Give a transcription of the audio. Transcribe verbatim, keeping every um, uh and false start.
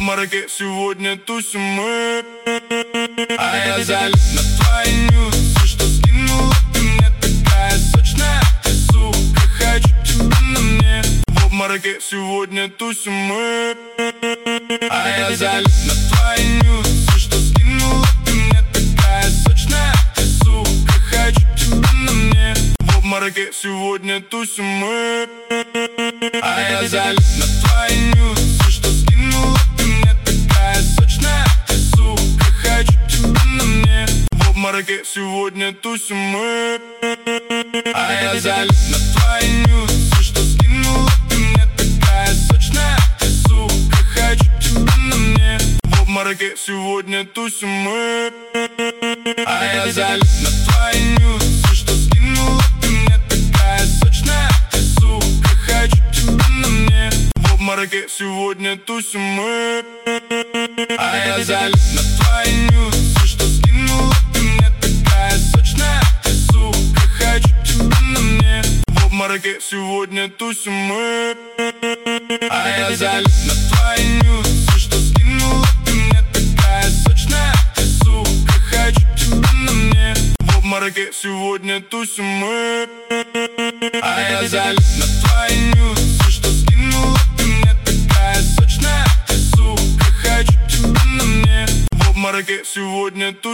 обмороке сегодня тусим мы. А я залип на твои нюцы, что скинула ты мне, такая сочная ты, сука. Хочу тебя на мне. В обмороке сегодня тусим мы. А я залип на твои нюцы, что скинула ты мне, такая сочная ты, сука. Хочу тебя на мне. В обмороке сегодня тусим мы. А я залип на твои нюцы, что скинула ты мне, такая сочная ты, сука. Хочу тебя на мне. В обмороке сегодня тусим мы. А я залип на твои нюцы, что скинула ты мне, такая сочная ты, сука. Хочу тебя на мне. В обмороке сегодня тусим мы. А я залип на твои нюцы, что скинула ты мне, такая сочная ты, сука. Хочу тебя на мне. В обмороке сегодня тусим мы. А я залип на твои нюцы, что скинула ты мне, такая сочная ты, сука. Хочу тебя на мне. В обмороке сегодня тусим мы. А я залип на твои нюцы, что скинула ты мне, такая сочная ты, сука. Хочу тебя на мне. В обмороке сегодня тусим мы. А я залип на твои нюцы, что скинула ты мне, такая сочная ты, сука. Хочу тебя на мне. В обмороке сегодня тусим мы.